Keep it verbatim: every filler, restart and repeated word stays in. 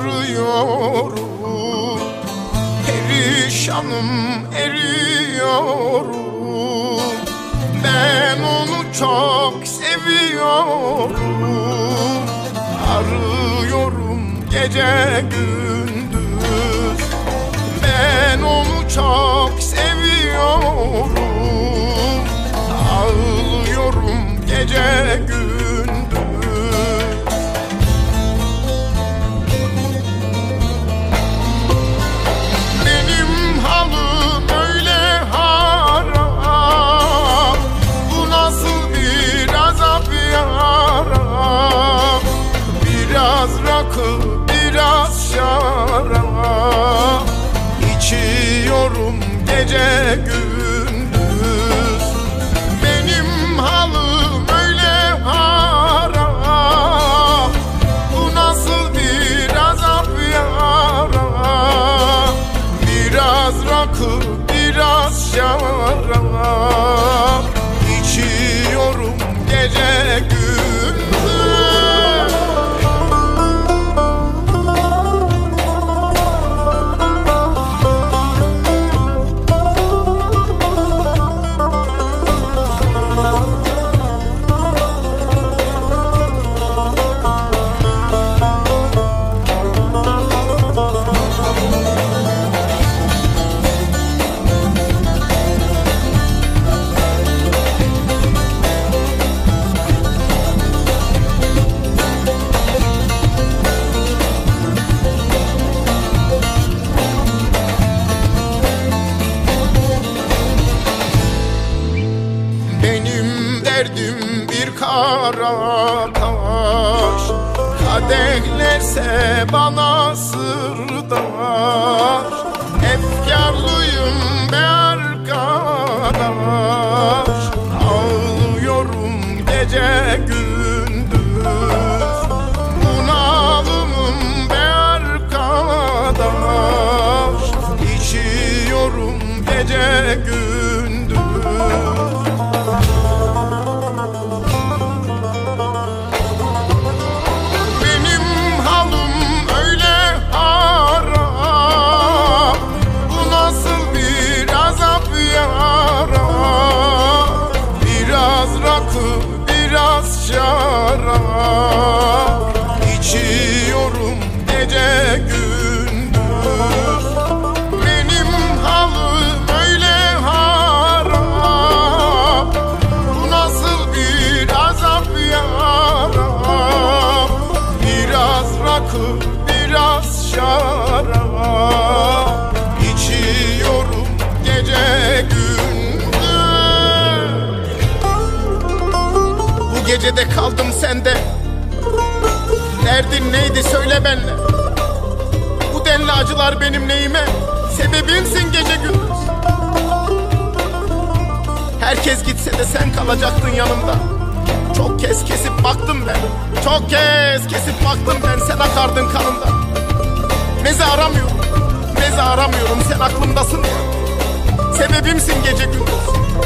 arıyorum. Perişanım, eriyorum. Ben onu çok seviyorum. Arıyorum gece gündüz. Ben onu çok seviyorum. Ağlıyorum gece gündüz. Benim halim öyle harap. Bu nasıl bir azap yaram. Biraz rakı, biraz şarap. İçiyorum gece gündüz. Benim halim öyle harap. Bu nasıl bir azap yaram. Biraz rakı, biraz şarap. İçiyorum gece gündüz. Derdim bir kara taş, kadehlerse bana sırdaş. Efkarlıyım be arkadaş. Ağlıyorum gece gündüz. Bunalımım be arkadaş. İçiyorum gece gündüz. Biraz şarap. İçiyorum gece gündüz. Benim halim öyle harap. Bu nasıl bir azap yaram. Biraz rakı, biraz şarap. İçiyorum gece gündüz. Bu gecede kaldım sende. Derdin neydi söyle benle. Bu denli acılar benim neyime. Sebebimsin gece gündüz. Herkes gitse de sen kalacaktın yanımda. Çok kez kesip baktım ben. Çok kez kesip baktım ben. Sen akardın kanımda. Meze aramıyorum, meze aramıyorum. Sen aklımdasın ya. Sebebimsin gece gündüz.